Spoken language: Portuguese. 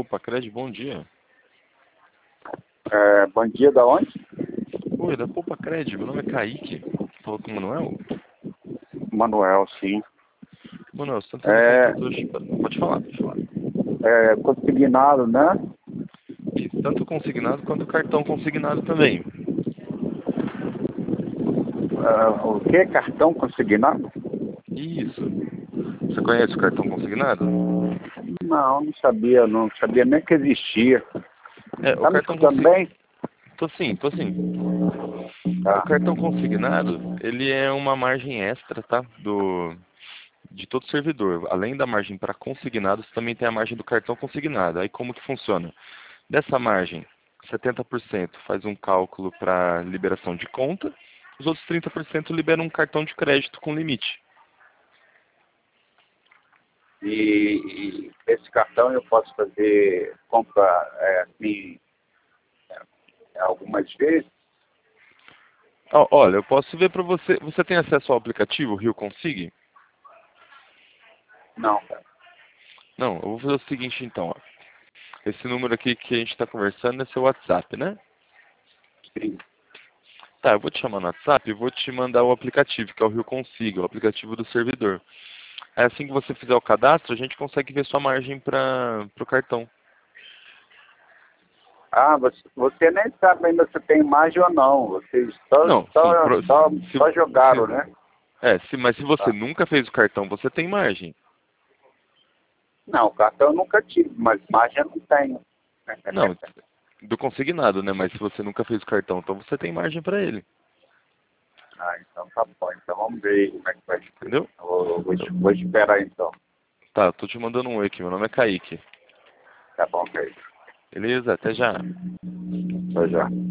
Poupa-Cred, bom dia. Bom dia, da onde? Oi, da Poupa-Cred, meu nome é Kaique. Falou com o Manuel? Manuel, sim. Manuel, você está tentando contato hoje? Pode falar, pode falar. Consignado, né? Isso, tanto consignado quanto cartão consignado também. O que? Cartão consignado? Isso. Você conhece o cartão consignado? Não sabia, não sabia nem que existia. O Tá me cartão escutando consignado... bem? Tô sim, tô sim. O Tá. cartão consignado, ele é uma margem extra, tá? De todo servidor. Além da margem para consignados, também tem a margem do cartão consignado. Aí como que funciona? Dessa margem, 70% faz um cálculo para liberação de conta, os outros 30% liberam um cartão de crédito com limite. E esse cartão eu posso fazer compra assim, algumas vezes? Olha, eu posso ver para você. Você tem acesso ao aplicativo Rio Consig? Não, cara. Não, eu vou fazer o seguinte então. Ó. Esse número aqui que a gente está conversando é seu WhatsApp, né? Sim. Tá, eu vou te chamar no WhatsApp e vou te mandar o aplicativo, que é o Rio Consig, o aplicativo do servidor. Aí assim que você fizer o cadastro, a gente consegue ver sua margem para o cartão. Ah, você nem sabe ainda se tem margem ou não. Vocês Não, sim. só jogaram, Se, né? mas se você Tá. nunca fez o cartão, você tem margem. Não, o cartão eu nunca tive, mas margem eu não tenho. Não, do consignado, né? Mas se você nunca fez o cartão, então você tem margem para ele. Ah, então tá bom. Então vamos ver como é que vai ser. Entendeu? Vou esperar então. Tá, eu tô te mandando um oi aqui. Meu nome é Kaique. Tá bom, ok. Beleza? Até já. Até já.